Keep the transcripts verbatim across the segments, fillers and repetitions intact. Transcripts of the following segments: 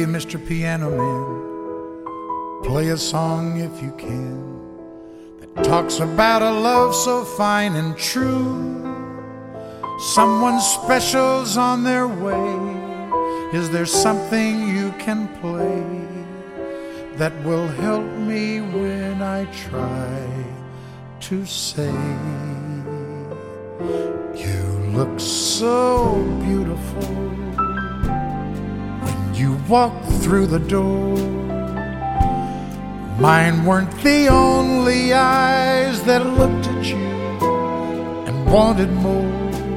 Mister Piano Man, play a song if you can that talks about a love so fine and true. Someone special's on their way. Is there something you can play that will help me when I try to say, you look so beautiful when you walk through the door? Mine weren't the only eyes that looked at you and wanted more.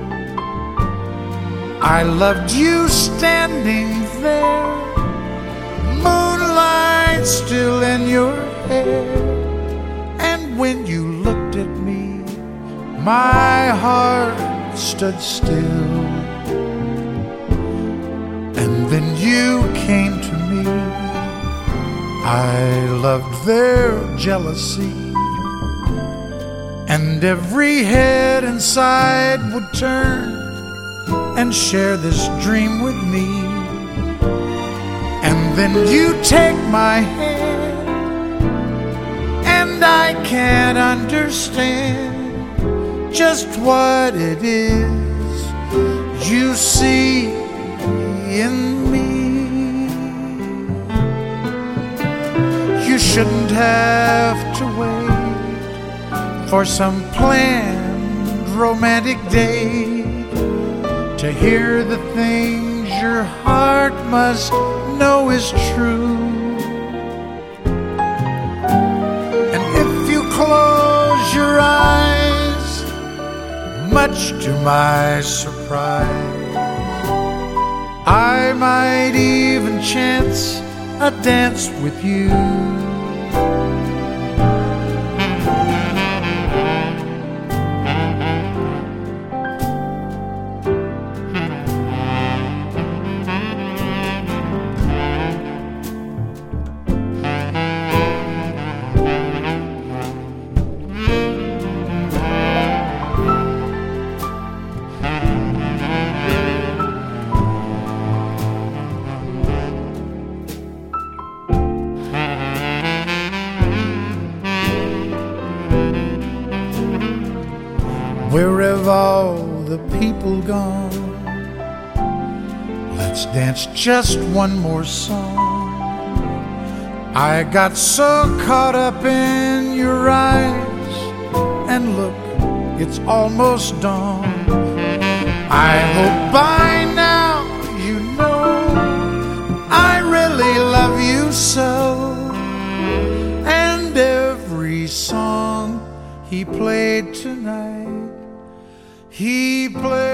I loved you standing there, moonlight still in your hair. And when you looked at me, my heart stood still. And then you came to me. I loved their jealousy, and every head inside would turn and share this dream with me. And then you take my hand, and I can't understand just what it is you see in me. You shouldn't have to wait for some planned romantic day to hear the things your heart must know is true. And if you close your eyes, much to my surprise, I might even chance a dance with you. Where have all the people gone? Let's dance just one more song. I got so caught up in your eyes, and look, it's almost dawn. I hope by now you know I really love you so. And every song he played tonight, he played